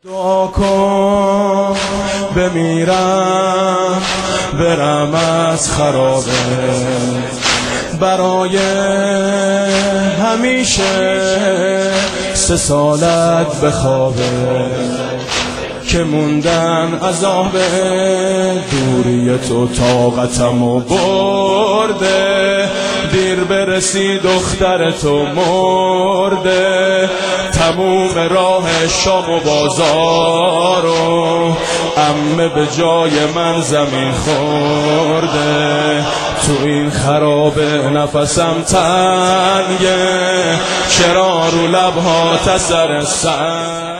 دعا کن بمیرم برم از خرابه، برای همیشه 3 سالت بخوابه که موندن عذاب دوری تو طاقتمو برده، دیر برسی دختر تو مرده، تموم راه شام و بازارو عمه به جای من زمین خورده، تو این خرابه نفسم تنگه، چرا رو لبها تسر سنگ